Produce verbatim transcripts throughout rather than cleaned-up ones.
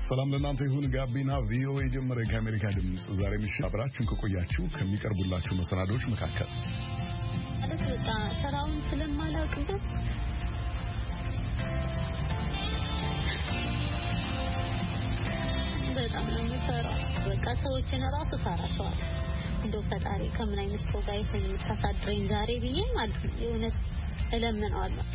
ሰላም ለእናንተ ይሁን። ጋቢና ቪኦኤ ጀመረ። ከአሜሪካ ድምጽ ዛሬ ምሽት አብራችሁን ከቆያችሁ ከሚቀርቡላችሁ መሰናዶች መካከል አለፈታ ሰራውን ስለማላውቅበት በጣም ነው የምፈራው። በቃ ሰዎችን ራሱ ፈራቸዋል። እንደው ፈጣሪ ከምን አይነት ሰው ጋር ይሄን የምታሳድረኝ ዛሬ ብዬ ማለት ነው የእውነት እለምነዋለሁ።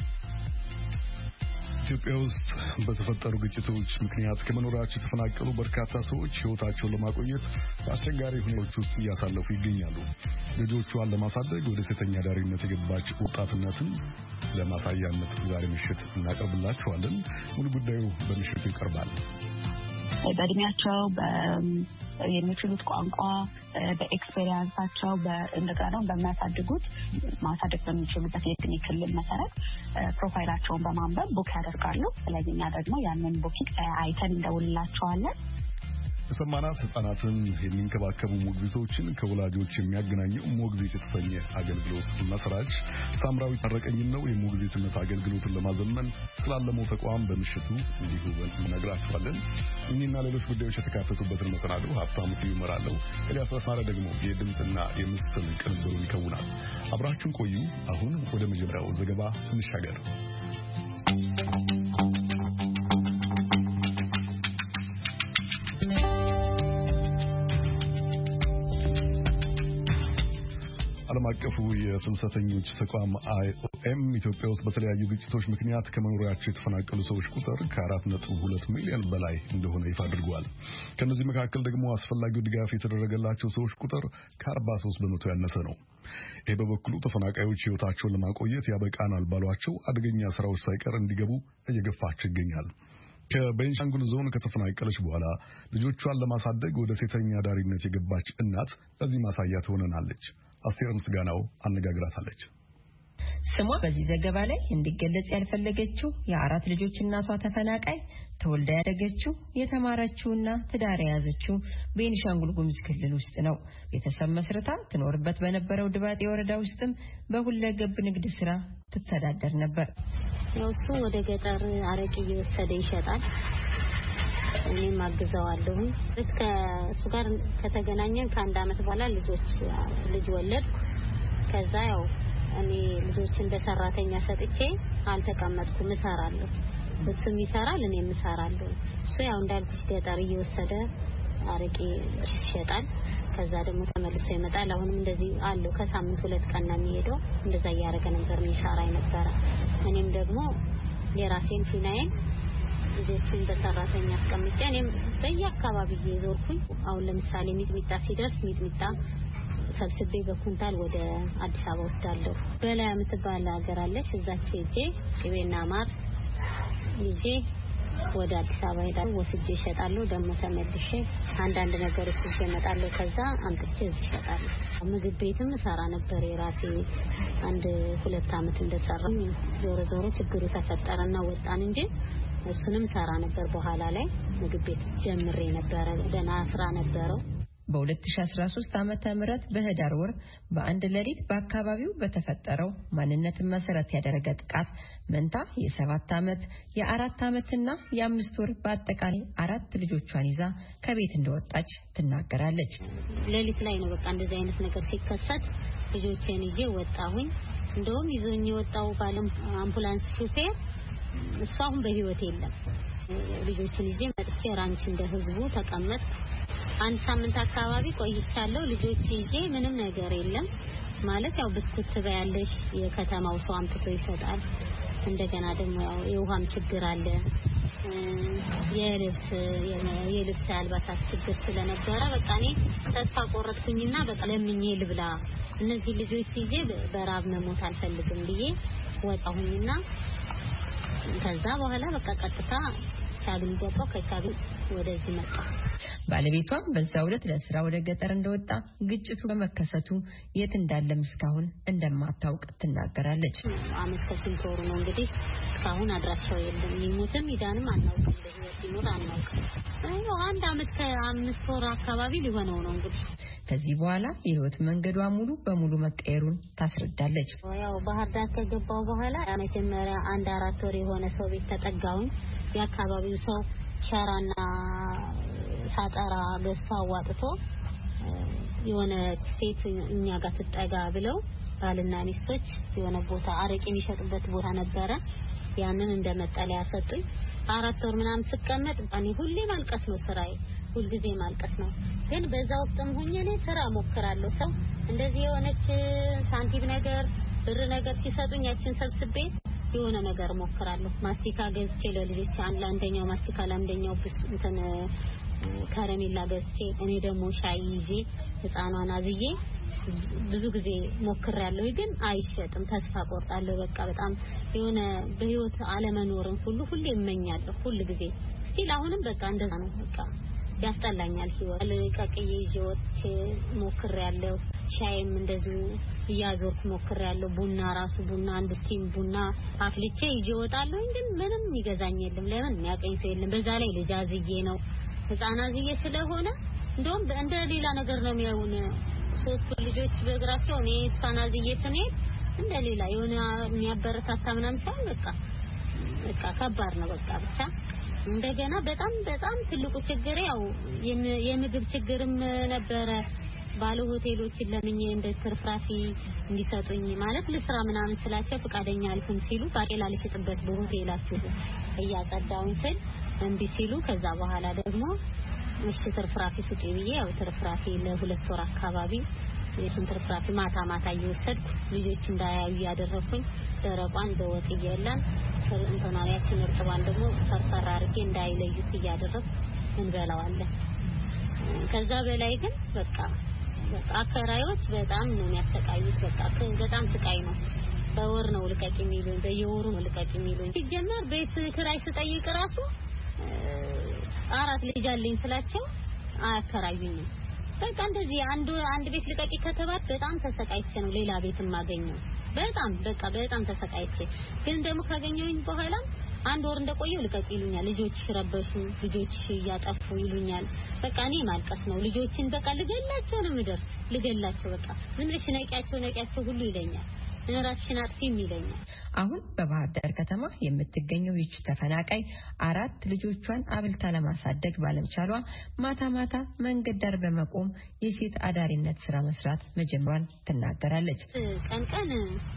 ኢትዮጵያ ውስጥ በተፈጠሩ ግጭቶች ምክንያት ከመኖሪያቸው የተፈናቀሉ በርካታ ሰዎች ሕይወታቸውን ለማቆየት በአስቸጋሪ ሁኔታዎች ውስጥ እያሳለፉ ይገኛሉ። ልጆቿን ለማሳደግ ወደ ሴተኛ ዳሪነት የገባች ወጣትነትን ለማሳያነት ዛሬ ምሽት እናቀርብላችኋለን። ሙሉ ጉዳዩ በምሽቱ ይቀርባል። በእድሜያቸው የሚችሉት ቋንቋ በኤክስፔሪየንሳቸው እንደገና በሚያሳድጉት ማሳደግ በሚችሉበት የእድሜ ክልል መሰረት ፕሮፋይላቸውን በማንበብ ቡክ ያደርጋሉ። ስለዚህ እኛ ደግሞ ያንን ቡክ አይተን እንደውልላቸዋለን። የሰማናት ህጻናትን የሚንከባከቡ ሞግዚቶችን ከወላጆች የሚያገናኘው ሞግዚት የተሰኘ አገልግሎት መስራች ሳምራዊ ታረቀኝ ነው። የሞግዚትነት አገልግሎትን ለማዘመን ስላለመው ተቋም በምሽቱ እንዲሁ እንነግራችኋለን። እኚህና ሌሎች ጉዳዮች የተካተቱበትን መሰናዶ ሀብታሙ ስዩም እመራለሁ። ኤልያስ አስማረ ደግሞ የድምጽና የምስል ቅንብሩን ይከውናል። አብራችሁን ቆዩ። አሁን ወደ መጀመሪያው ዘገባ እንሻገር። ዓለም አቀፉ የፍልሰተኞች ተቋም አይኦኤም ኢትዮጵያ ውስጥ በተለያዩ ግጭቶች ምክንያት ከመኖሪያቸው የተፈናቀሉ ሰዎች ቁጥር ከአራት ነጥብ ሁለት ሚሊዮን በላይ እንደሆነ ይፋ አድርጓል። ከነዚህ መካከል ደግሞ አስፈላጊው ድጋፍ የተደረገላቸው ሰዎች ቁጥር ከአርባ ሦስት በመቶ ያነሰ ነው። ይህ በበኩሉ ተፈናቃዮች ሕይወታቸውን ለማቆየት ያበቃናል ባሏቸው አደገኛ ስራዎች ሳይቀር እንዲገቡ እየገፋቸው ይገኛል። ከቤንሻንጉል ዞን ከተፈናቀለች በኋላ ልጆቿን ለማሳደግ ወደ ሴተኛ ዳሪነት የገባች እናት ለዚህ ማሳያ ትሆነናለች። አስቴር ምስጋናው አነጋግራታለች። ስሟ በዚህ ዘገባ ላይ እንዲገለጽ ያልፈለገችው የአራት ልጆች እናቷ ተፈናቃይ ተወልዳ ያደገችው የተማረችውና ትዳር የያዘችው ቤንሻንጉል ጉሙዝ ክልል ውስጥ ነው። ቤተሰብ መስርታ ትኖርበት በነበረው ድባጤ ወረዳ ውስጥም በሁለገብ ንግድ ስራ ትተዳደር ነበር። እሱ ወደ ገጠር አረቂ እየወሰደ ይሸጣል። እኔም አግዘዋለሁ። እስከ እሱ ጋር ከተገናኘን ከአንድ አመት በኋላ ልጆች ልጅ ወለድኩ። ከዛ ያው እኔ ልጆችን በሰራተኛ ሰጥቼ አልተቀመጥኩም፣ እሰራለሁ። እሱም ይሰራል፣ እኔም እሰራለሁ። እሱ ያው እንዳልኩሽ ገጠር እየወሰደ አረቂ ይሸጣል። ከዛ ደግሞ ተመልሶ ይመጣል። አሁንም እንደዚህ አለው። ከሳምንት ሁለት ቀን ነው የሚሄደው። እንደዛ ያረገ ነበር የሚሰራ ነበር። እኔም ደግሞ የራሴን ፊናዬን ልጆችን በሰራተኛ አስቀምጬ እኔም በየአካባቢው እየዞርኩኝ አሁን ለምሳሌ ሚጥሚጣ ሲደርስ ሚጥሚጣ ሰብስቤ በኩንታል ወደ አዲስ አበባ ወስዳለሁ። በላይ የምትባል ሀገር አለች። እዛች ሄጄ ቅቤና ማር ይዤ ወደ አዲስ አበባ ሄዳለሁ። ወስጄ እሸጣለሁ። ደግሞ ተመልሼ አንዳንድ ነገሮች ይዤ እመጣለሁ። ከዛ አምጥቼ እዚህ እሸጣለሁ። ምግብ ቤትም ሰራ ነበር የራሴ አንድ ሁለት አመት እንደሰራሁ። ዞሮ ዞሮ ችግሩ ተፈጠረና ወጣን እንጂ እሱንም ሰራ ነበር። በኋላ ላይ ምግብ ቤት ጀምሬ ነበር። ደና ስራ ነበረው። በ2013 ዓመተ ምህረት በህዳር ወር በአንድ ሌሊት በአካባቢው በተፈጠረው ማንነትን መሰረት ያደረገ ጥቃት መንታ የሰባት አመት የአራት አመትና የአምስት ወር በአጠቃላይ አራት ልጆቿን ይዛ ከቤት እንደወጣች ትናገራለች። ሌሊት ላይ ነው በቃ እንደዚህ አይነት ነገር ሲከሰት ልጆቼን ይዤ ወጣሁኝ። እንደውም ይዞኝ የወጣው ባለም አምቡላንስ ሹፌር እሱ አሁን በህይወት የለም። ልጆችን ይዤ መጥቼ ራንች እንደ ህዝቡ ተቀመጥ አንድ ሳምንት አካባቢ ቆይቻለሁ። ልጆች ይዤ ምንም ነገር የለም ማለት ያው ብስኩት ትበያለሽ፣ የከተማው ሰው አምጥቶ ይሰጣል። እንደገና ደግሞ ያው የውሃም ችግር አለ። የልብስ የልብስ አልባሳት ችግር ስለነበረ በቃ እኔ ተስፋ ቆረጥኩኝና በቃ ለምኜ ልብላ እነዚህ ልጆች ይዤ በራብ መሞት አልፈልግም ብዬ ወጣሁኝና ከዛ በኋላ በቃ ቀጥታ ቻግኒ ገባሁ። ከቻግኒ ወደዚህ መጣ። ባለቤቷም በዛው ዕለት ለስራ ወደ ገጠር እንደወጣ ግጭቱ በመከሰቱ የት እንዳለም እስካሁን እንደማታውቅ ትናገራለች። አመት ከስንት ወር ነው እንግዲህ እስካሁን አድራሻው የለም። ይሙትም ይዳንም አናውቅም። እንደዚህ ይኖር አናውቅም። አይ አንድ አመት ከአምስት ወር አካባቢ ሊሆነው ነው እንግዲህ። ከዚህ በኋላ የህይወት መንገዷ ሙሉ በሙሉ መቀየሩን ታስረዳለች። ያው ባህር ዳር ከገባው በኋላ መጀመሪያ አንድ አራት ወር የሆነ ሰው ቤት ተጠጋሁኝ። የአካባቢው ሰው ሸራና ሳጠራ ገዝቶ አዋጥቶ የሆነ ሴት እኛ ጋር ትጠጋ ብለው ባልና ሚስቶች የሆነ ቦታ አረቄ የሚሸጥበት ቦታ ነበረ። ያንን እንደመጠለያ ሰጡኝ። አራት ወር ምናምን ስቀመጥ እኔ ሁሌ ማልቀስ ነው ስራዬ፣ ሁልጊዜ ማልቀስ ነው። ግን በዛ ወቅትም ሆኜ እኔ ስራ ሞክራለሁ። ሰው እንደዚህ የሆነች ሳንቲም ነገር ብር ነገር ሲሰጡኝ ያችን ሰብስቤ የሆነ ነገር ሞክራለሁ። ማስቲካ ገዝቼ ለልጆች አንደኛው ማስቲካ ለአንደኛው እንትን ከረሜላ ገዝቼ እኔ ደግሞ ሻይ ይዤ ህፃኗን አዝዬ ብዙ ጊዜ ሞክሬያለሁ። ግን አይሸጥም። ተስፋ ቆርጣለሁ። በቃ በጣም የሆነ በህይወት አለመኖርን ሁሉ ሁሌ እመኛለሁ። ሁሉ ጊዜ ስቲል አሁንም በቃ እንደዛ ነው። በቃ ያስጠላኛል ህይወት። ለቀቅዬ ይወጥቼ ሞክሬያለሁ። ሻይም እንደዚሁ እያዞርኩ ሞክሬያለሁ። ቡና ራሱ ቡና አንድ ስቲም ቡና አፍልቼ ይወጣለሁ። ግን ምንም ይገዛኝ የለም። ለምን የሚያቀኝ ሰው የለም። በዛ ላይ ልጅ አዝዬ ነው ህፃናዝዬ ስለሆነ እንደውም እንደ ሌላ ነገር ነው የሚያዩን። ሶስት ልጆች በእግራቸው እኔ ህፃናዝዬ ስንሄድ እንደ ሌላ የሆነ የሚያበረታታ ምናምን ሳይሆን በቃ በቃ ከባድ ነው። በቃ ብቻ እንደገና በጣም በጣም ትልቁ ችግር ያው የምግብ ችግርም ነበረ። ባለ ሆቴሎችን ለምኜ እንደ ትርፍራፊ እንዲሰጡኝ ማለት ለስራ ምናምን ስላቸው ፈቃደኛ አልኩም ሲሉ ባቄላ ልሽጥበት በሆቴላችሁ እያጸዳውን ስል እንዲ ሲሉ ከዛ በኋላ ደግሞ እሺ ትርፍራፊ ስጪ ብዬ ያው ትርፍራፊ ለሁለት ወር አካባቢ የሱን ትርፍራፊ ማታ ማታ እየወሰድኩ ልጆች እንዳያዩ ያደረኩኝ ደረቋን በወጥ እየላን እንተናሪያችን እርጥባን ደግሞ ፈርፈራ አርጌ እንዳይለዩት እያደረኩ እንበላዋለን። ከዛ በላይ ግን በቃ አከራዮች በጣም ነው የሚያሰቃዩት። በቃ በጣም ስቃይ ነው። በወር ነው ልቀቂ የሚሉኝ፣ በየወሩ ነው ልቀቂ የሚሉኝ። ሲጀመር ቤት ክራይ ስጠይቅ ራሱ አራት ልጅ አለኝ ስላቸው አያከራዩኝም። በቃ እንደዚህ አንድ አንድ ቤት ልቀቂ ከተባለ በጣም ተሰቃይቼ ነው ሌላ ቤት የማገኘው። በጣም በቃ በጣም ተሰቃይቼ ግን ደግሞ ካገኘሁኝ በኋላ አንድ ወር እንደቆየው ልቀቂ ይሉኛል። ልጆች ረበሹ፣ ልጆች ያጠፉ ይሉኛል። በቃ እኔ ማልቀስ ነው። ልጆችን በቃ ልገላቸው ነው ምድር ልገላቸው በቃ ምን ልሽ ነቂያቸው ነቂያቸው ሁሉ ይለኛል። እራስሽን አጥፊም ይለኛል። አሁን በባህር ዳር ከተማ የምትገኘው ይህች ተፈናቃይ አራት ልጆቿን አብልታ ለማሳደግ ባለመቻሏ ማታ ማታ መንገድ ዳር በመቆም የሴት አዳሪነት ስራ መስራት መጀመሯን ትናገራለች። ቀን ቀን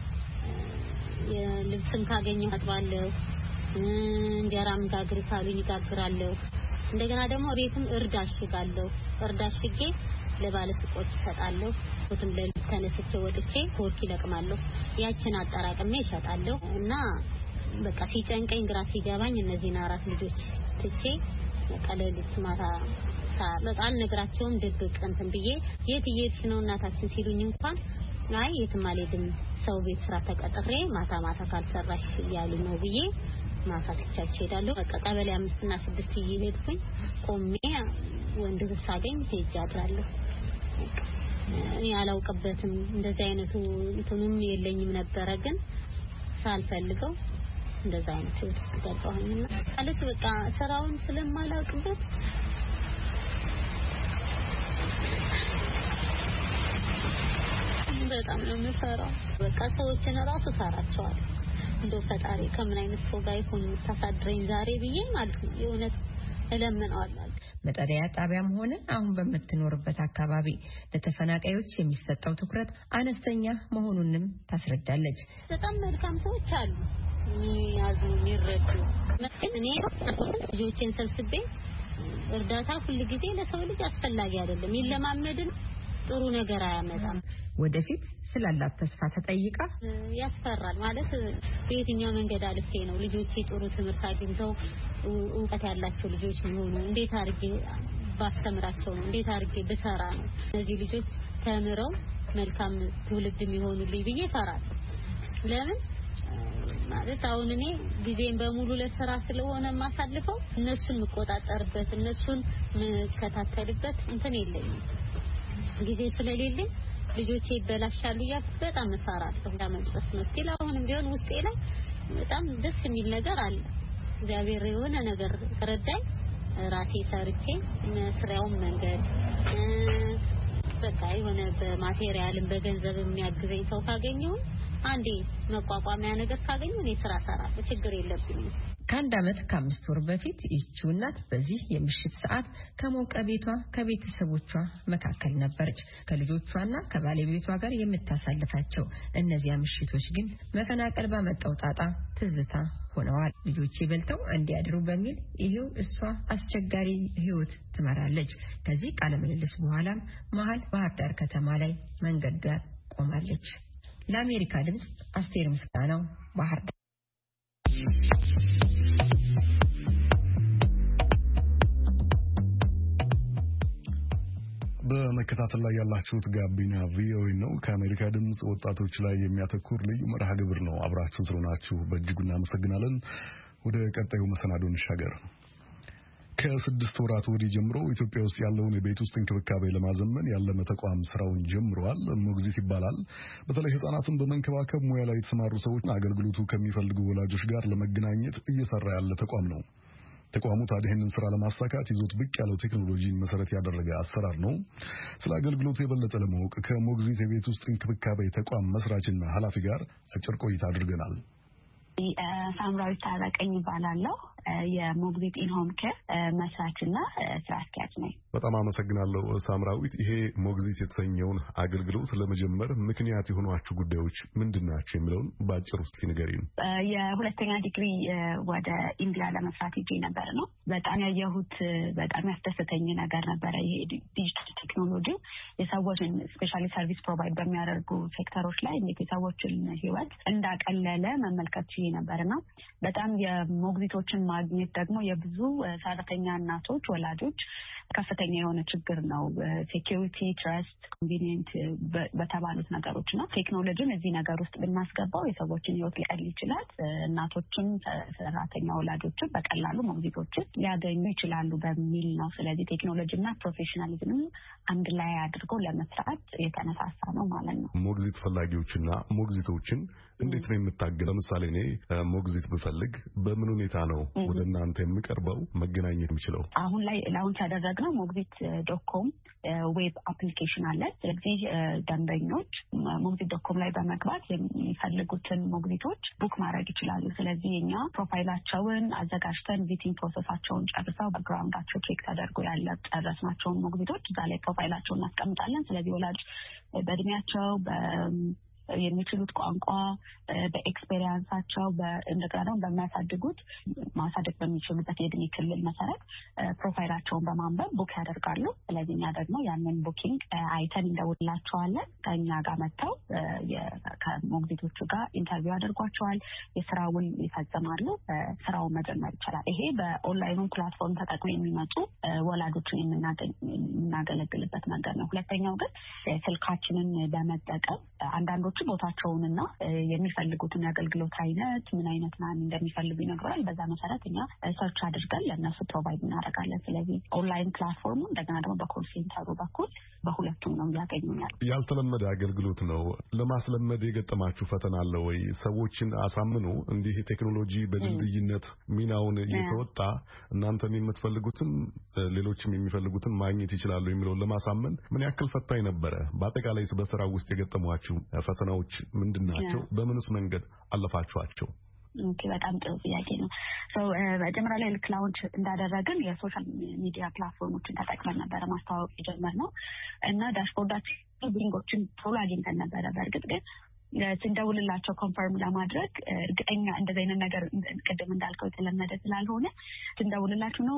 የልብስም ካገኘሁ አጥባለሁ፣ እንጀራም ጋግሪ ካሉኝ ጋግራለሁ። እንደገና ደግሞ ሬትም እርድ አሽጋለሁ። እርድ አሽጌ ለባለሱቆች ሰጣለሁ። ወጥም ለተነስቼ ወጥቼ ኮርኪ ለቅማለሁ። ያችን አጠራቅሜ እሸጣለሁ እና በቃ ሲጨንቀኝ ግራ ሲገባኝ እነዚህን አራት ልጆች ትቼ ቀለልት ማታ በቃ ነግራቸውም ድብቅ እንትን ብዬ የት እየሄድሽ ነው እናታችን ሲሉኝ እንኳን አይ የትም አልሄድም ሰው ቤት ስራ ተቀጥሬ ማታ ማታ ካልሰራሽ እያሉ ነው ብዬ ማታ ትቻቸው ሄዳለሁ። በቃ ቀበሌ አምስት እና ስድስት እየሄድኩኝ ቆሜ ወንድ ሳገኝ ሄጄ አድራለሁ። እኔ አላውቅበትም እንደዚህ አይነቱ እንትኑም የለኝም ነበረ። ግን ሳልፈልገው እንደዛ አይነት ውስጥ ገባሁኝና ማለት በቃ ስራውን ስለማላውቅበት በጣም ነው የምፈራው። በቃ ሰዎችን ራሱ ፈራቸዋለሁ። እንደው ፈጣሪ ከምን አይነት ሰው ጋር ይሁን ተሳድረኝ ዛሬ ብዬ ማለት ነው የእውነት እለምነዋለሁ። መጠለያ ጣቢያም ሆነ አሁን በምትኖርበት አካባቢ ለተፈናቃዮች የሚሰጠው ትኩረት አነስተኛ መሆኑንም ታስረዳለች። በጣም መልካም ሰዎች አሉ የሚያዝኑ የሚረዱ። እኔ ልጆቼን ሰብስቤ እርዳታ ሁሉ ጊዜ ለሰው ልጅ አስፈላጊ አይደለም፣ ይለማመድን ጥሩ ነገር አያመጣም። ወደፊት ስላላት ተስፋ ተጠይቃ ያስፈራል ማለት በየትኛው መንገድ አልፌ ነው ልጆቼ ጥሩ ትምህርት አግኝተው እውቀት ያላቸው ልጆች ሆኑ እንዴት አድርጌ ባስተምራቸው ነው እንዴት አድርጌ ብሰራ ነው እነዚህ ልጆች ተምረው መልካም ትውልድ የሚሆኑልኝ ብዬ ፈራለሁ። ለምን ማለት አሁን እኔ ጊዜን በሙሉ ለስራ ስለሆነ ማሳልፈው እነሱን መቆጣጠርበት እነሱን መከታተልበት እንትን የለኝም ጊዜ ስለሌለኝ ልጆቼ ይበላሻሉ ያ በጣም እፈራለሁ። ለመድረስ ነው ስቲል አሁንም ቢሆን ውስጤ ላይ በጣም ደስ የሚል ነገር አለ። እግዚአብሔር የሆነ ነገር ረዳኝ ራሴ ሰርቼ መስሪያውን መንገድ በቃ የሆነ በማቴሪያልም በገንዘብ የሚያግዘኝ ሰው ካገኘው አንዴ መቋቋሚያ ነገር ካገኘው እኔ ስራ ሰራለሁ፣ ችግር የለብኝም። ከአንድ ዓመት ከአምስት ወር በፊት ይህችው እናት በዚህ የምሽት ሰዓት ከሞቀ ቤቷ ከቤተሰቦቿ መካከል ነበረች። ከልጆቿና ከባለቤቷ ጋር የምታሳልፋቸው እነዚያ ምሽቶች ግን መፈናቀል ባመጣው ጣጣ ትዝታ ሆነዋል። ልጆቼ በልተው እንዲያድሩ በሚል ይሄው እሷ አስቸጋሪ ህይወት ትመራለች። ከዚህ ቃለ ምልልስ በኋላም መሀል ባህር ዳር ከተማ ላይ መንገድ ዳር ቆማለች። ለአሜሪካ ድምጽ አስቴር ምስጋናው ባህር ዳር። በመከታተል ላይ ያላችሁት ጋቢና ቪኦኤ ነው። ከአሜሪካ ድምጽ ወጣቶች ላይ የሚያተኩር ልዩ መርሃ ግብር ነው። አብራችሁን ስለሆናችሁ በእጅጉ እናመሰግናለን። ወደ ቀጣዩ መሰናዶ እንሻገር። ከስድስት ወራት ወዲህ ጀምሮ ኢትዮጵያ ውስጥ ያለውን የቤት ውስጥ እንክብካቤ ለማዘመን ያለመ ተቋም ስራውን ጀምሯል። ሞግዚት ይባላል። በተለይ ህጻናትን በመንከባከብ ሙያ ላይ የተሰማሩ ሰዎች አገልግሎቱ ከሚፈልጉ ወላጆች ጋር ለመገናኘት እየሰራ ያለ ተቋም ነው። ተቋሙ ታዲያ ይህንን ስራ ለማሳካት ይዞት ብቅ ያለው ቴክኖሎጂን መሰረት ያደረገ አሰራር ነው። ስለ አገልግሎቱ የበለጠ ለማወቅ ከሞግዚት የቤት ውስጥ እንክብካቤ ተቋም መስራችና ኃላፊ ጋር አጭር ቆይታ አድርገናል። ሳምራዊት ታረቀኝ ይባላለሁ። የሞግዚት ኢንሆም ኬር መስራችና ስራ አስኪያጅ ነኝ። በጣም አመሰግናለሁ ሳምራዊት። ይሄ ሞግዚት የተሰኘውን አገልግሎት ለመጀመር ምክንያት የሆኗችሁ ጉዳዮች ምንድናቸው የሚለውን በአጭር ውስጥ ንገሪን። የሁለተኛ ዲግሪ ወደ ኢንዲያ ለመስራት ሄጄ ነበር ነው። በጣም ያየሁት በጣም ያስደስተኝ ነገር ነበር። ይሄ ዲጂታል ቴክኖሎጂ የሰዎችን ስፔሻሊ ሰርቪስ ፕሮቫይድ በሚያደርጉ ሴክተሮች ላይ እንዴት የሰዎችን ህይወት እንዳቀለለ መመልከት ችዬ ነበርና በጣም የሞግዚቶችን ማግኘት ደግሞ የብዙ ሰራተኛ እናቶች ወላጆች ከፍተኛ የሆነ ችግር ነው። ሴኩሪቲ፣ ትረስት፣ ኮንቪኒየንት በተባሉት ነገሮች ነው። ቴክኖሎጂን እዚህ ነገር ውስጥ ብናስገባው የሰዎችን ህይወት ሊቀል ይችላል። እናቶችም ሰራተኛ ወላጆችም በቀላሉ ሞግዚቶችን ሊያገኙ ይችላሉ በሚል ነው። ስለዚህ ቴክኖሎጂና ፕሮፌሽናሊዝም አንድ ላይ አድርጎ ለመስራት የተነሳሳ ነው ማለት ነው። ሞግዚት ፈላጊዎችና ሞግዚቶችን እንዴት ነው የምታገለው? ለምሳሌ እኔ ሞግዚት ብፈልግ በምን ሁኔታ ነው ወደ እናንተ የምቀርበው መገናኘት የምችለው? አሁን ላይ ላውንች ያደረግነው ሞግዚት ዶት ኮም ዌብ አፕሊኬሽን አለ። ስለዚህ ደንበኞች ሞግዚት ዶት ኮም ላይ በመግባት የሚፈልጉትን ሞግዚቶች ቡክ ማድረግ ይችላሉ። ስለዚህ እኛ ፕሮፋይላቸውን አዘጋጅተን ቪቲንግ ፕሮሰሳቸውን ጨርሰው በግራውንዳቸው ቼክ ተደርጎ ያለ ጨረስናቸውን ሞግዚቶች እዛ ላይ ፕሮፋይላቸውን እናስቀምጣለን። ስለዚህ ወላጅ በእድሜያቸው በ የሚችሉት ቋንቋ በኤክስፔሪያንሳቸው እንደገና በሚያሳድጉት ማሳደግ በሚችሉበት የእድሜ ክልል መሰረት ፕሮፋይላቸውን በማንበብ ቡክ ያደርጋሉ። ስለዚህ እኛ ደግሞ ያንን ቡኪንግ አይተን እንደውላቸዋለን። ከእኛ ጋር መጥተው ከሞግዚቶቹ ጋር ኢንተርቪው አድርጓቸዋል። የስራውን ይፈጽማሉ። ስራውን መጀመር ይቻላል። ይሄ በኦንላይኑ ፕላትፎርም ተጠቅሞ የሚመጡ ወላጆችን የምናገለግልበት መንገድ ነው። ሁለተኛው ግን ስልካችንን በመጠቀም አንዳንዶቹ ቦታቸውንና የሚፈልጉትን የአገልግሎት አይነት ምን አይነት ማን እንደሚፈልጉ ይነግራል። በዛ መሰረት እኛ ሰርች አድርገን ለእነሱ ፕሮቫይድ እናደርጋለን። ስለዚህ ኦንላይን ፕላትፎርሙ እንደገና ደግሞ በኮል ሴንተሩ በኩል በሁለቱም ነው ያገኙኛል። ያልተለመደ አገልግሎት ነው። ለማስለመድ የገጠማችሁ ፈተና አለ ወይ? ሰዎችን አሳምኑ እንዲህ ቴክኖሎጂ በድልድይነት ሚናውን እየተወጣ እናንተም የምትፈልጉትን ሌሎችም የሚፈልጉትን ማግኘት ይችላሉ የሚለውን ለማሳመን ምን ያክል ፈታኝ ነበረ? በአጠቃላይ በስራው ውስጥ የገጠሟችሁ ፈተናዎች ምንድናቸው? በምንስ መንገድ አለፋችኋቸው? ኦኬ፣ በጣም ጥሩ ጥያቄ ነው። ሶ መጀመሪያ ላይ ልክ ላውንች እንዳደረግን የሶሻል ሚዲያ ፕላትፎርሞችን ተጠቅመን ነበረ ማስተዋወቅ የጀመርነው እና ዳሽቦርዳችን ቢንጎችን ቶሎ አግኝተን ነበረ። በእርግጥ ግን ስንደውልላቸው ኮንፈርም ለማድረግ እርግጠኛ እንደዚህ አይነት ነገር ቅድም እንዳልከው የተለመደ ስላልሆነ ስንደውልላችሁ ነው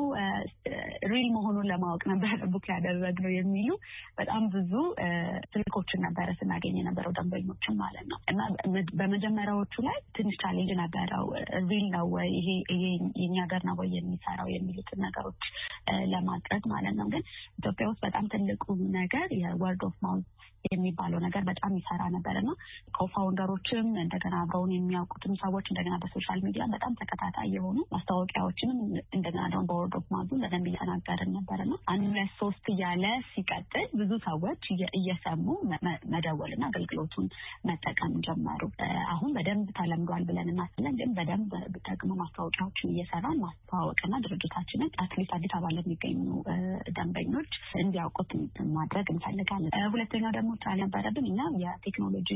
ሪል መሆኑን ለማወቅ ነበር ቡክ ያደረግነው የሚሉ በጣም ብዙ ስልኮችን ነበረ ስናገኝ የነበረው ደንበኞችን ማለት ነው። እና በመጀመሪያዎቹ ላይ ትንሽ ቻሌንጅ ነበረው። ሪል ነው ወይ ይሄ የኛ ሀገር ነው ወይ የሚሰራው የሚሉትን ነገሮች ለማቅረብ ማለት ነው። ግን ኢትዮጵያ ውስጥ በጣም ትልቁ ነገር የወርድ ኦፍ ማውዝ የሚባለው ነገር በጣም ይሰራ ነበርና ኮፋውንደሮችም እንደገና አብረውን የሚያውቁትም ሰዎች እንደገና በሶሻል ሚዲያ በጣም ተከታታይ የሆኑ ማስታወቂያዎችንም እንደገና ደግሞ በወርድ ኦፍ ማውዝ በደንብ እየተናገርን ነበርና አንድ ሁለት ሶስት እያለ ሲቀጥል ብዙ ሰዎች እየሰሙ መደወልና አገልግሎቱን መጠቀም ጀመሩ። አሁን በደንብ ተለምዷል ብለን እናስለን፣ ግን በደንብ ደግሞ ማስታወቂያዎችን እየሰራን ማስተዋወቅና ድርጅታችንን አትሊስት አዲስ አበባ ለሚገኙ ደንበኞች እንዲያውቁት ማድረግ እንፈልጋለን። ሁለተኛው ደግሞ ነበረብን እኛ የቴክኖሎጂ ካምፓኒ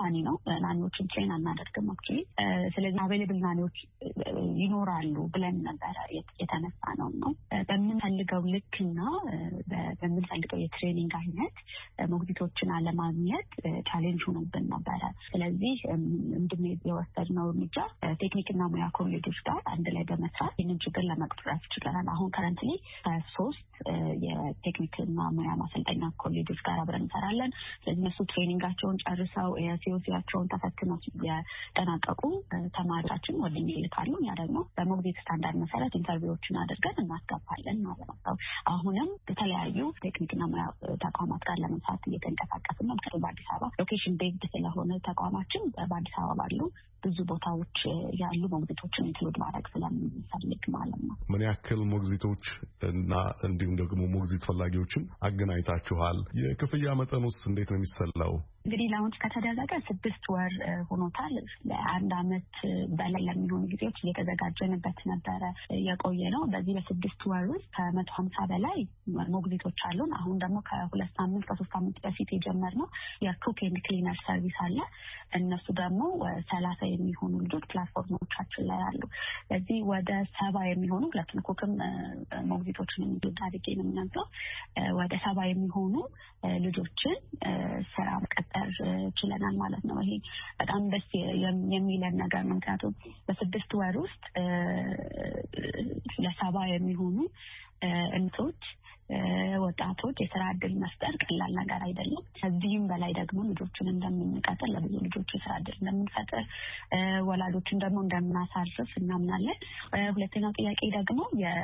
ካምፓኒ ነው። ናኒዎችን ትሬን አናደርግም አክቹሊ። ስለዚህ አቬይላብል ናኒዎች ይኖራሉ ብለን ነበረ የተነሳ ነው ነው በምንፈልገው ልክና በምንፈልገው የትሬኒንግ አይነት ሞግዚቶችን አለማግኘት ቻሌንጅ ሆኖብን ነበረ። ስለዚህ እንድን የወሰድነው እርምጃ ቴክኒክና ሙያ ኮሌጆች ጋር አንድ ላይ በመስራት ይህንን ችግር ለመቅረፍ ችለናል። አሁን ከረንትሊ ከሶስት የቴክኒክና ሙያ ማሰልጠኛ ኮሌጆች ጋር አብረን እንሰራለን። ስለዚህ እነሱ ትሬኒንጋቸውን ጨርሰው የሲኦሲያቸውን ተፈትነው ያጠናቀቁ ተማሪዎቻችን ወደኛ ይልካሉ። ያ ደግሞ በሞግዚት ስታንዳርድ መሰረት ኢንተርቪዎችን አድርገን እናስገባለን ማለት ነው። አሁንም የተለያዩ ቴክኒክና ሙያ ተቋማት ጋር ለመስራት እየተንቀሳቀስን ነው። በአዲስ አበባ ሎኬሽን ቤዝድ ስለሆነ ተቋማችን በአዲስ አበባ ባሉ ብዙ ቦታዎች ያሉ ሞግዚቶችን ኢንክሉድ ማድረግ ስለምንፈልግ ማለት ነው። ምን ያክል ሞግዚቶች እና እንዲሁም ደግሞ ሞግዚት ፈላጊዎችን አገናኝታችኋል? የክፍያ መጠኑስ እንዴት ነው የሚሰላው? እንግዲህ ላውንች ከተደረገ ስድስት ወር ሆኖታል። ለአንድ አመት በላይ ለሚሆኑ ጊዜዎች እየተዘጋጀንበት ነበረ የቆየ ነው። በዚህ በስድስት ወር ውስጥ ከመቶ ሀምሳ በላይ ሞግዚቶች አሉን። አሁን ደግሞ ከሁለት ሳምንት ከሶስት ሳምንት በፊት የጀመርነው የኩክ ኤንድ ክሊነር ሰርቪስ አለ። እነሱ ደግሞ ሰላሳ የሚሆኑ ልጆች ፕላትፎርሞቻችን ላይ አሉ። ስለዚህ ወደ ሰባ የሚሆኑ ሁለቱን ኩክም ሞግዚቶችን የሚዳርጌ ነው የሚነግረው ወደ ሰባ የሚሆኑ ልጆችን ስራ መቀጠር ችለናል ማለት ነው። ይሄ በጣም ደስ የሚለን ነገር ነው። ምክንያቱም በስድስት ወር ውስጥ ለሰባ የሚሆኑ እንቶች ወጣቶች የስራ እድል መፍጠር ቀላል ነገር አይደለም። ከዚህም በላይ ደግሞ ልጆችን እንደምንቀጥር ለብዙ ልጆች የስራ እድል እንደምንፈጥር ወላጆችን ደግሞ እንደምናሳርፍ እናምናለን። ሁለተኛው ጥያቄ ደግሞ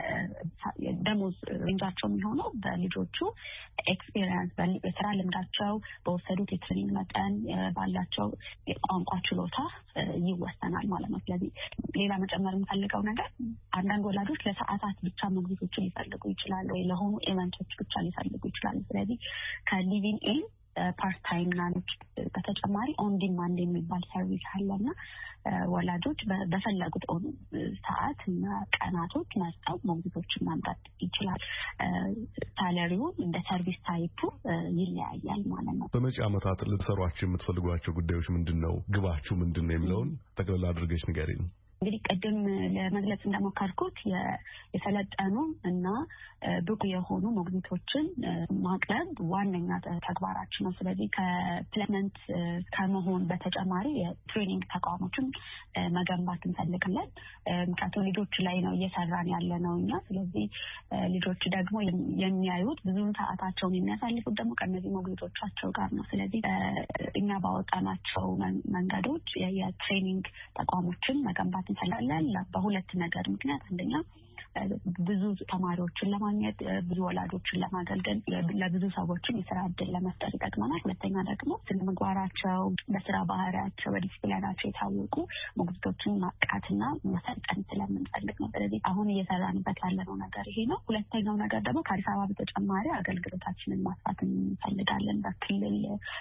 የደሞዝ ሬንጃቸው የሚሆነው በልጆቹ ኤክስፒሪየንስ በስራ ልምዳቸው በወሰዱት የትሬኒንግ መጠን ባላቸው የቋንቋ ችሎታ ይወሰናል ማለት ነው። ስለዚህ ሌላ መጨመር የምፈልገው ነገር አንዳንድ ወላጆች ለሰዓታት ብቻ ሞግዚቶችን ሊፈልጉ ይችላሉ ወይ ለሆኑ ኤቨንቶች ብቻ ሊፈልጉ ይችላሉ። ስለዚህ ከሊቪንግ ኢን ፓርት ታይም ናኖች በተጨማሪ ኦን ዲማንድ የሚባል ሰርቪስ አለና ወላጆች በፈለጉት ሰዓት እና ቀናቶች መርጠው ሞግዚቶችን ማምጣት ይችላል። ሳለሪው እንደ ሰርቪስ ታይፑ ይለያያል ማለት ነው። በመጪ ዓመታት ልትሰሯቸው የምትፈልጓቸው ጉዳዮች ምንድነው? ግባችሁ ምንድነው የሚለውን ጠቅላላ አድርገሽ ንገሪኝ። እንግዲህ ቅድም ለመግለጽ እንደሞከርኩት የሰለጠኑ እና ብቁ የሆኑ ሞግዚቶችን ማቅረብ ዋነኛ ተግባራችን ነው። ስለዚህ ከፕሌመንት ከመሆን በተጨማሪ የትሬኒንግ ተቋሞችን መገንባት እንፈልጋለን። ምክንያቱም ልጆች ላይ ነው እየሰራን ያለ ነው እኛ። ስለዚህ ልጆች ደግሞ የሚያዩት ብዙ ሰዓታቸውን የሚያሳልፉት ደግሞ ከነዚህ ሞግዚቶቻቸው ጋር ነው። ስለዚህ እኛ ባወጣናቸው መንገዶች የትሬኒንግ ተቋሞችን መገንባት እንፈልጋለን። በሁለት ነገር ምክንያት አንደኛ ብዙ ተማሪዎችን ለማግኘት ብዙ ወላጆችን ለማገልገል ለብዙ ሰዎችን የስራ እድል ለመፍጠር ይጠቅመናል። ሁለተኛ ደግሞ ስነ ምግባራቸው በስራ ባህሪያቸው በዲስፕሊናቸው የታወቁ ሞግዚቶችን ማቃትና መሰልጠን ስለምንፈልግ ነው። ስለዚህ አሁን እየሰራንበት ያለነው ነገር ይሄ ነው። ሁለተኛው ነገር ደግሞ ከአዲስ አበባ በተጨማሪ አገልግሎታችንን ማስፋት እንፈልጋለን። በክልል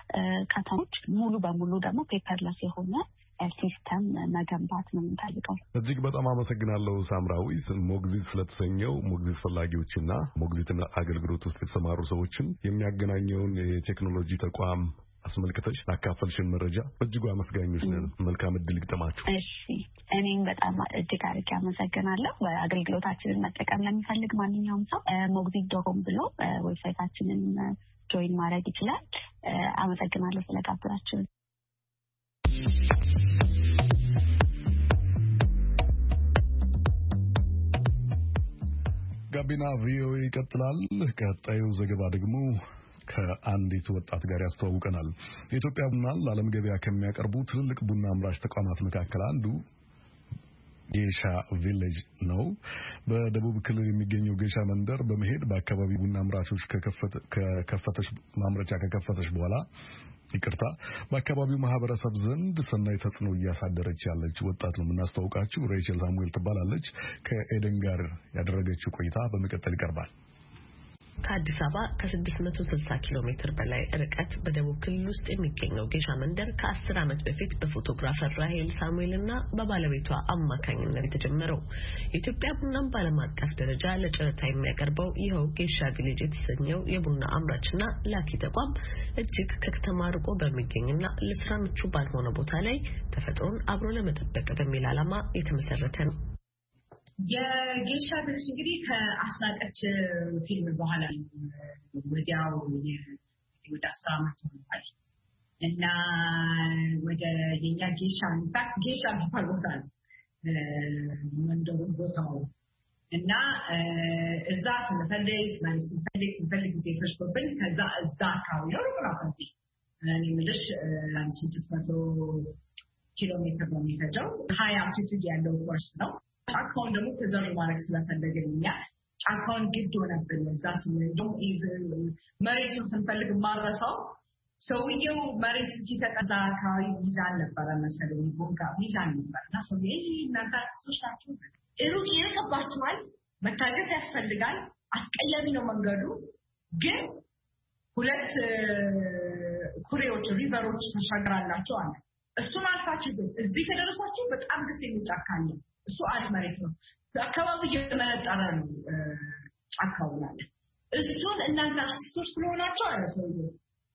ከተሞች ሙሉ በሙሉ ደግሞ ፔፐርለስ የሆነ ሲስተም መገንባት ነው የምንፈልገው። እጅግ በጣም አመሰግናለሁ ሳምራዊ። ሞግዚት ስለተሰኘው ሞግዚት ፈላጊዎችና ሞግዚትና አገልግሎት ውስጥ የተሰማሩ ሰዎችን የሚያገናኘውን የቴክኖሎጂ ተቋም አስመልክተሽ ላካፈልሽን መረጃ እጅጉ አመስጋኞች ነን። መልካም እድል ይግጠማችሁ። እሺ፣ እኔም በጣም እጅግ አድርጌ አመሰግናለሁ። አገልግሎታችንን መጠቀም ለሚፈልግ ማንኛውም ሰው ሞግዚት ዶት ኮም ብሎ ዌብሳይታችንን ጆይን ማድረግ ይችላል። አመሰግናለሁ ስለጋበዛችሁ። ጋቢና ቪኦኤ ይቀጥላል። ቀጣዩ ዘገባ ደግሞ ከአንዲት ወጣት ጋር ያስተዋውቀናል። የኢትዮጵያ ቡናን ለዓለም ገበያ ከሚያቀርቡ ትልልቅ ቡና አምራች ተቋማት መካከል አንዱ ጌሻ ቪሌጅ ነው። በደቡብ ክልል የሚገኘው ጌሻ መንደር በመሄድ በአካባቢው ቡና አምራቾች ከከፈተች ማምረቻ ከከፈተች በኋላ ይቅርታ በአካባቢው ማህበረሰብ ዘንድ ሰናይ ተጽዕኖ እያሳደረች ያለች ወጣት ነው የምናስተዋውቃችሁ። ሬቸል ሳሙኤል ትባላለች። ከኤደን ጋር ያደረገችው ቆይታ በመቀጠል ይቀርባል። ከአዲስ አበባ ከስድስት መቶ ስልሳ ኪሎ ሜትር በላይ ርቀት በደቡብ ክልል ውስጥ የሚገኘው ጌሻ መንደር ከአስር ዓመት በፊት በፎቶግራፈር ራሄል ሳሙኤልና በባለቤቷ አማካኝነት የተጀመረው የኢትዮጵያ ቡናን በዓለም አቀፍ ደረጃ ለጨረታ የሚያቀርበው ይኸው ጌሻ ቪሌጅ የተሰኘው የቡና አምራችና ላኪ ተቋም እጅግ ከከተማ ርቆ በሚገኝና ለስራ ምቹ ባልሆነ ቦታ ላይ ተፈጥሮን አብሮ ለመጠበቅ በሚል ዓላማ የተመሰረተ ነው። የጌሻ ቪሌጅ እንግዲህ ከአስናቀች ፊልም በኋላ ወዲያው ወደ አስር ዓመት ሆኗል እና ወደ የኛ ጌሻ እንታክ ጌሻ የሚባል ቦታ ነው መንደሩ ቦታው እና እዛ ስንፈልግ ስንፈልግ ስንፈልግ ጊዜ ተሽቶብን ከዛ እዛ አካባቢ ነው ሩቅ ነው ከዚህ እኔ የምልሽ ስድስት መቶ ኪሎ ሜትር ነው የሚፈጀው ሀይ አልቲቱድ ያለው ፎርስ ነው ጫካውን ደግሞ ፕሪዘርቭ ማድረግ ስለፈለግን እኛ ጫካውን ግድ ሆነብን እዛ ስንሄድም መሬቱን ስንፈልግ ማረሳው ሰውየው መሬት ሲተቀዳ አካባቢ ሚዛን ነበረ መሰለኝ ቦንጋ ሚዛን ነበር እና ሰውዬ እናንተ አርቲስቶች ናችሁ ሩቅ ይርቅባችኋል መታገስ ያስፈልጋል አስቀያሚ ነው መንገዱ ግን ሁለት ኩሬዎች ሪቨሮች ተሻግራላችሁ አለ እሱን አልፋችሁ ግን እዚህ ከደረሳችሁ በጣም ደስ የሚል ጫካ አለ እሱ አሪፍ መሬት ነው አካባቢው የመነጠረ ነው ጫካው ያለ እሱን እናንተ አርቲስቶች ስለሆናችሁ አለ ሰውዬው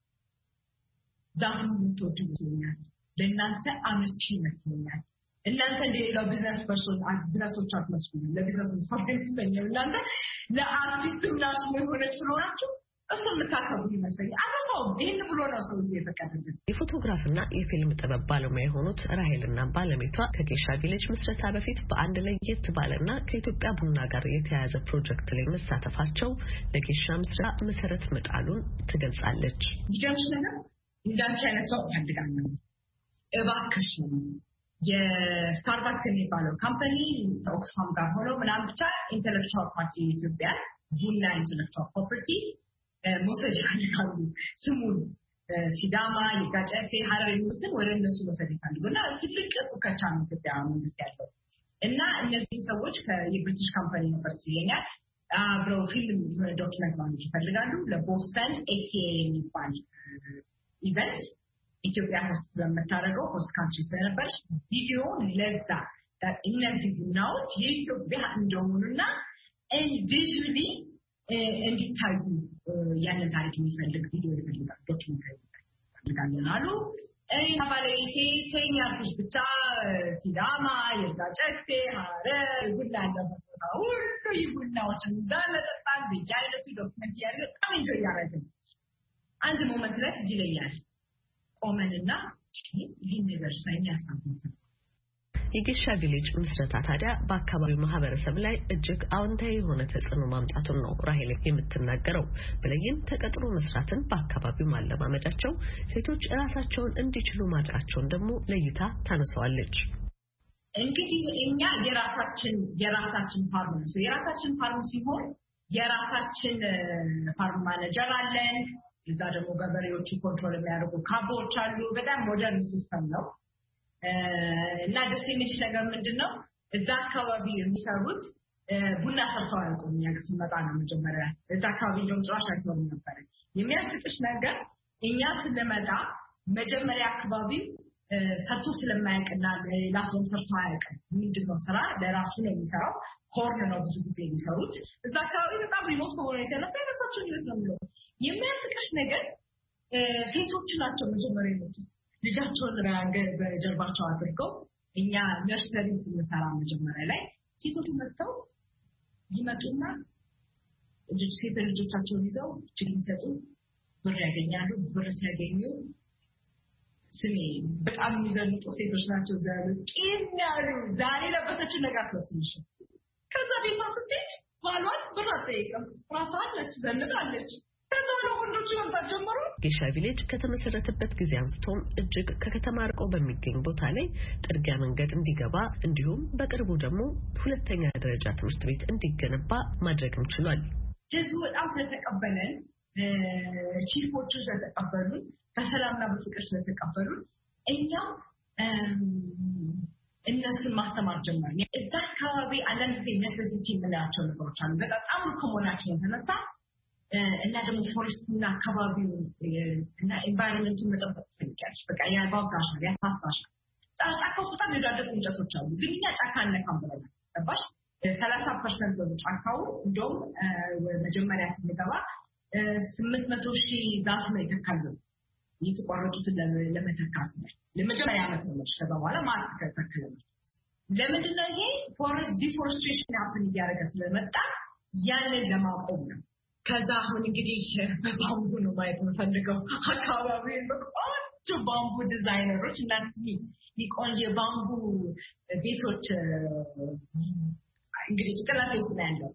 ዛፉን ምትወዱ ይመስለኛል ለእናንተ አመቺ ይመስለኛል እናንተ ሌላው ቢዝነስ ፐርሶን ቢዝነሶች አትመስሉም ለቢዝነስ ፐርሶን እናንተ ለአርቲስት ምናምን የሆነ ስለሆናችሁ እሱን ልታከብሩ ይመስለኛል አረሳው ይሄን ብሎ ነው ሰው እየተቀደደ የፎቶግራፍና የፊልም ጥበብ ባለሙያ የሆኑት ራሄልና ባለቤቷ ከጌሻ ቪሌጅ ምስረታ በፊት በአንድ ለየት ባለና ከኢትዮጵያ ቡና ጋር የተያያዘ ፕሮጀክት ላይ መሳተፋቸው ለጌሻ ምስረታ መሰረት መጣሉን ትገልጻለች ይገርምሽ ነገር እንዳንቺ አይነት ሰው ያድጋለሁ እባክሽ የስታርባክስ የሚባለው ካምፓኒ ኦክስፋም ጋር ሆኖ ምናምን ብቻ ኢንተሌክቹዋል ፓርቲ ኢትዮጵያ ቡና ኢንተሌክቹዋል ፕሮፐርቲ ሞሰጅ ይፈልጋሉ ስሙን ሲዳማ የጋጨፌ ሀረር የሚሉትን ወደ እነሱ መሰድ ይፈልጉና ትልቅ ፉከቻ ነው ኢትዮጵያ መንግስት ያለው እና እነዚህ ሰዎች ከብሪቲሽ ካምፓኒ ነበር ሲለኛል አብረው ፊልም ዶክመንት ማድረግ ይፈልጋሉ ለቦስተን ኤሲኤ የሚባል ኢቨንት ኢትዮጵያ ውስጥ በመታረገው ሆስት ካንትሪ ስለነበረች ቪዲዮ ለዛ እነዚህ ቡናዎች የኢትዮጵያ እንደሆኑና ኢንዲቪጁዋሊ እንዲታዩ ያንን ታሪክ የሚፈልግ ቪዲዮ ይፈልጋል ዶክመንት ይፈልጋል አሉ እኔ ባለቤቴ ከኛርኩሽ ብቻ ሲዳማ የጋጨፌ ሀረር ቡና ያለበት ቦታ ሁሉ ይቡናዎች እንዳለ ጠጣን በየአይነቱ ዶክመንት ያለ በጣም እንጆ ያደረግን አንድ ሞመንት ላይ እዚህ ይለኛል ቆመንና ይህን ነገር ሳይኝ ያሳምነው የጌሻ ቪሌጅ ምስረታ ታዲያ በአካባቢው ማህበረሰብ ላይ እጅግ አዎንታዊ የሆነ ተጽዕኖ ማምጣቱን ነው ራሄል የምትናገረው በለይም ተቀጥሮ መስራትን በአካባቢው ማለማመዳቸው ሴቶች ራሳቸውን እንዲችሉ ማድረጋቸውን ደግሞ ለይታ ታነሳዋለች እንግዲህ እኛ የራሳችን የራሳችን ፋርም ነው የራሳችን ፋርም ሲሆን የራሳችን ፋርም ማኔጀር አለን እዛ ደግሞ ገበሬዎቹ ኮንትሮል የሚያደርጉ ካቦች አሉ በጣም ሞደርን ሲስተም ነው እና ደስ የሚል ነገር ምንድነው እዛ አካባቢ የሚሰሩት ቡና ሰርተው አያውቁም ያክስ መጣ ነው መጀመሪያ እዛ አካባቢ ደግሞ ጭራሽ አይሰሩም ነበር የሚያስቅሽ ነገር እኛ ስለመጣ መጀመሪያ አካባቢ ሰርቶ ስለማያውቅና ለራሱም ሰርቶ አያውቅም ምንድነው ስራ ለራሱ ነው የሚሰራው ኮርን ነው ብዙ ጊዜ የሚሰሩት እዛ አካባቢ በጣም ሪሞት ከሆነ የተነሳ የራሳቸው ህይወት ነው የሚለው የሚያስቅሽ ነገር ሴቶች ናቸው መጀመሪያ የመጡት ልጃቸውን በጀርባቸው አድርገው እኛ ነርሰሪ ስንሰራ መጀመሪያ ላይ ሴቶቹ መጥተው ይመጡና ልጅ ሴት ልጆቻቸውን ይዘው ችግኝ ሰጡ ብር ያገኛሉ ብር ሲያገኙ ስሜ በጣም የሚዘልጡ ሴቶች ናቸው ዛሬ ቂኛሉ ዛሬ ለበሰችው ነገር አትመስልሽ ከዛ ቤቷ ስትሄድ ባሏን ብር አትጠይቅም ራሷን ለች ዘንጣለች ጌሻ ቪሌጅ ከተመሰረተበት ጊዜ አንስቶም እጅግ ከከተማ ርቆ በሚገኝ ቦታ ላይ ጥርጊያ መንገድ እንዲገባ እንዲሁም በቅርቡ ደግሞ ሁለተኛ ደረጃ ትምህርት ቤት እንዲገነባ ማድረግም ችሏል። ህዝቡ በጣም ስለተቀበለን ቺፎቹ ስለተቀበሉን በሰላምና በፍቅር ስለተቀበሉን እኛ እነሱን ማስተማር ጀመርን። እዛ አካባቢ አንዳንድ ጊዜ ኔሴሲቲ የምንላቸው ነገሮች አሉ። በጣም ከመሆናችን የተነሳ እና ደግሞ ፎረስትና አካባቢው እና ኤንቫይሮንመንቱን መጠበቅ ትፈልጊያለሽ። በቃ ያጓጓሻል፣ ያሳሳሻል። ጫካ ውስጥ በጣም የዳደቁ እንጨቶች አሉ። ግን እኛ ጫካ አነካም ብለናል። ገባሽ? ሰላሳ ፐርሰንት ጫካው እንደውም መጀመሪያ ስንገባ ስምንት መቶ ሺህ ዛፍ ነው የተካለው የተቋረጡትን ለመተካት ነው። ለመጀመሪያ ዓመት ነው ከዛ በኋላ ማለት ከተከለ። ለምንድን ነው ይሄ ፎረስት ዲፎረስትሬሽን አፕን እያደረገ ስለመጣ ያንን ለማቆም ነው። ከዛ አሁን እንግዲህ በባምቡ ነው ማየት የምፈልገው አካባቢውን በቆንጆ ባምቡ ዲዛይነሮች እና ቆንጆ ባምቡ ቤቶች እንግዲህ ጭቅላት ውስጥ ነው ያለው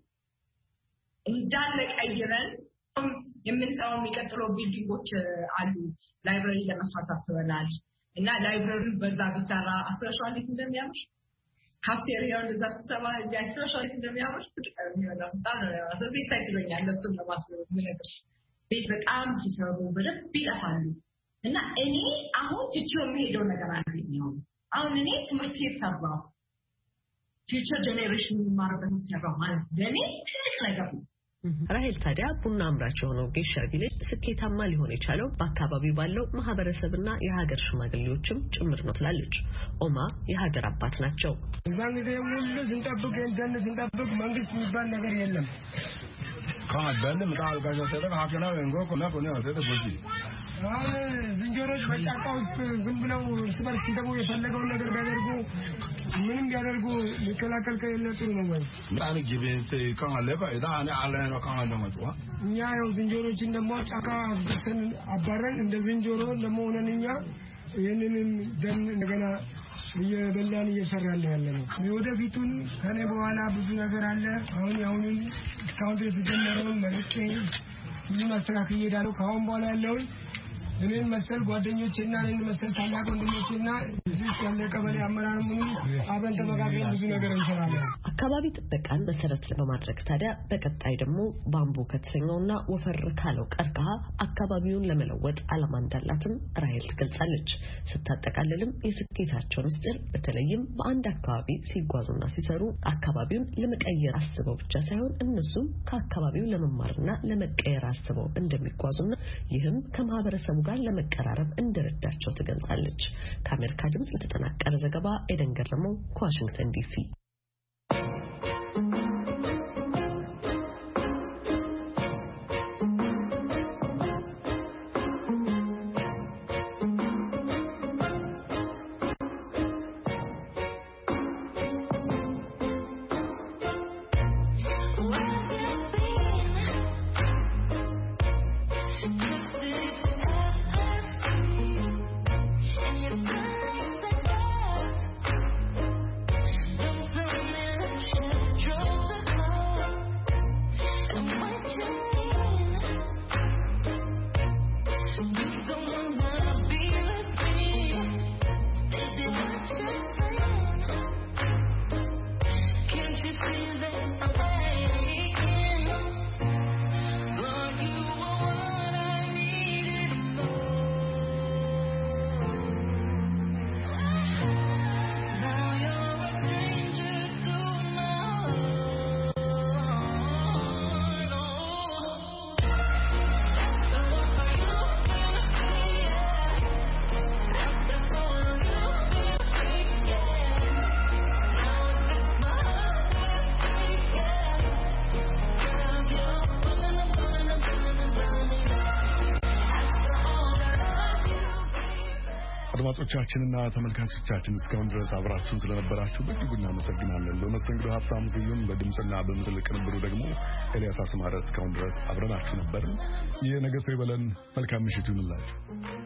እንዳለ ቀይረን የምንሰራው የሚቀጥለው ቢልዲንጎች አሉ። ላይብረሪ ለመስራት አስበናል እና ላይብረሪው በዛ ቢሰራ አስበሽዋል እንዴት እንደሚያምር ካፍቴሪያው እንደዛ ተሰባ ያስበሽዋል እንዴት እንደሚያምር ፍቅር የሚሆነው በጣም ነው ቤት ሳይክሎኛል እነሱን ለማስበው ምንድነው ቤት በጣም ሲሰሩ በደንብ ይጠፋሉ እና እኔ አሁን ትቼው የሚሄደው ነገር አለኝ። አሁን እኔ ትምህርት ቤት ሰራው ፊውቸር ጄኔሬሽን ማረበት ሰራው ማለት ለኔ ትልቅ ነገር ነው። ራሄል ታዲያ ቡና አምራች የሆነው ጌሻ ቪሌጅ ስኬታማ ሊሆን የቻለው በአካባቢው ባለው ማህበረሰብና የሀገር ሽማግሌዎችም ጭምር ነው ትላለች። ኦማ የሀገር አባት ናቸው። እዛን ጊዜ ሙሉ ስንጠብቅ እንደነ ስንጠብቅ መንግስት የሚባል ነገር የለም። ካደን ምጣል ጋር ተደረገ ሀገና ወንጎ ኮና ኮና ተደረገ አሁን ዝንጀሮች በጫካ ውስጥ ዝም ብለው እርስ በርስ ሲገቡ የፈለገውን ነገር ቢያደርጉ ምንም ቢያደርጉ ሊከላከል ከሌለ ጥሩ ነው ወይ? ምን ጊቤት ካለባ እዳኔ አለና ካለ ነው እኛ ያው ዝንጀሮችን ደግሞ ጫካ ብትን አባረን እንደ ዝንጀሮ ደግሞ ሆነንኛ ይሄንን ደን እንደገና እየበላን እየሰራን ያለነው ወደፊቱን ከኔ በኋላ ብዙ ነገር አለ። አሁን ያሁን እስካሁን የተጀመረው መልክ ምን አስተካክዬ ዳለው ካሁን በኋላ ያለው እኔን መሰል ጓደኞቼና እኔን መሰል ታላቅ ወንድሞቼና እዚህ ያለ ቀበሌ አመራር ምን አብረን ተመካክረን ብዙ ነገር እንሰራለን። አካባቢ ጥበቃን መሰረት በማድረግ ታዲያ በቀጣይ ደግሞ ባምቡ ከተሰኘውና ወፈር ካለው ቀርከሃ አካባቢውን ለመለወጥ ዓላማ እንዳላትም ራሄል ትገልጻለች። ስታጠቃልልም የስኬታቸው ምስጢር በተለይም በአንድ አካባቢ ሲጓዙና ሲሰሩ አካባቢውን ለመቀየር አስበው ብቻ ሳይሆን እነሱም ከአካባቢው ለመማርና ለመቀየር አስበው እንደሚጓዙና ይህም ከማህበረሰቡ ጋር ለመቀራረብ እንደረዳቸው ትገልጻለች። ከአሜሪካ ድምጽ ለተጠናቀረ ዘገባ ኤደን ገረመው ከዋሽንግተን ዲሲ። አድማጮቻችንና ተመልካቾቻችን እስካሁን ድረስ አብራችሁን ስለነበራችሁ በእጅጉ እናመሰግናለን። በመስተንግዶ ሀብታሙ ስዩም፣ በድምጽና በምስል ቅንብሩ ደግሞ ኤልያስ አስማረ እስካሁን ድረስ አብረናችሁ ነበርን። የነገ ሰው ይበለን። መልካም ምሽት ይሁንላችሁ።